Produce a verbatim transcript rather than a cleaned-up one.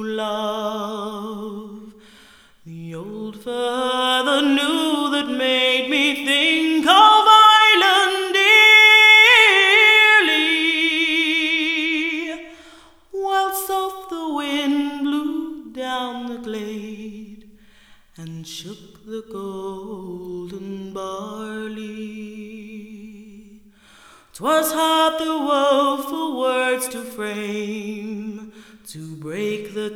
love. The old father knew that made me think of Ireland dearly, while soft the wind blew down the glade and shook the golden barley. 'Twas hard the woeful words to frame, to break the